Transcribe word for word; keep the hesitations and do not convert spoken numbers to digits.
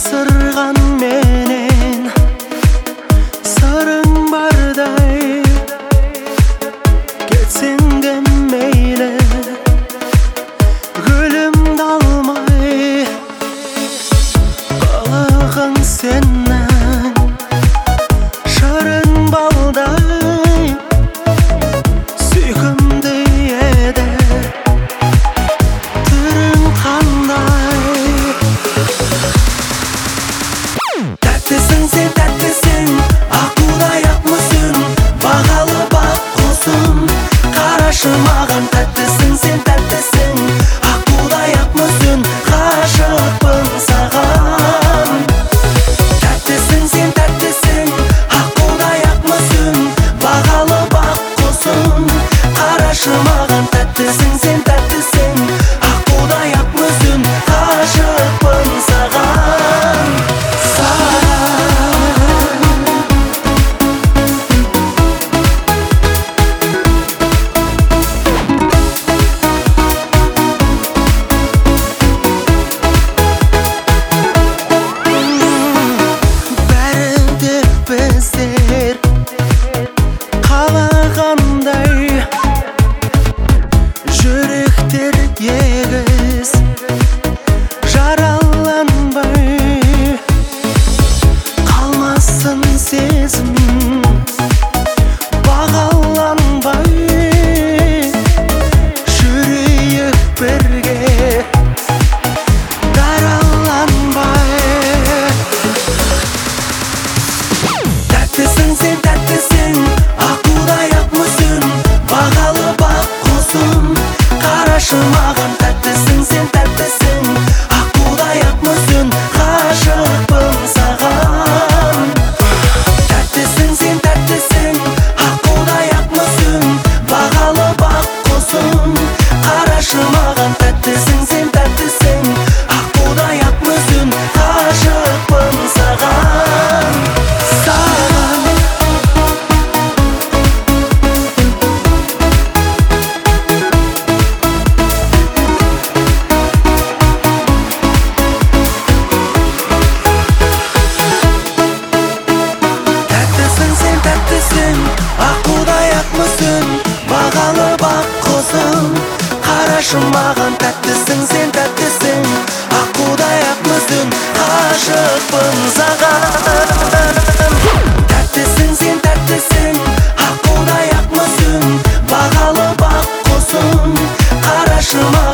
жасырған менен сырың бардай, кетсең де мейлі, гүлімді алмай. Балығың сенің шырын балдай, сүйкімді еді түрің қандай. Тәттісің сен, тәттісің, аққудай ақ мүсін, бағалы бақ құсым, қарашы маған. Тәттісің сен, тәттісің, аққудай ақ мүсін, ғашықпын саған. Тәттісің сен, тәттісің, аққудай ақ мүсін, бағалы бақ құсым, қарашы маған. Тәттісің сен, тәттісің, аққудай ақ мүсін, ғашықпын саған. Біздер қалағандай, жүректер егіз, жараланбай қалмасын сезім, бағаланбай жүрейік бірге, дараланбай. Тәттісің сен, тәттісің, аққудай ақ мүсін, бағалы бақ құсым, қарашы маған. Тәттісің сен, тәттісің, аққудай ақ мүсін, ғашықпын саған. Тәттісің сен, тәттісің, аққудай ақ мүсін, бағалы бақ құсым, қарашы маған. Тәттісің сен, тәттісің, аққудай ақ мүсін, ғашықпын саған. Аққудай ақ мүсін, бағалы бақ құсым, қарашы маған. Тәттісің сен, тәттісің, аққудай ақ мүсін, ғашықпын саған. Тәттісің сен, тәттісің, аққудай ақ мүсін, бағалы бақ құсым, қарашы маған.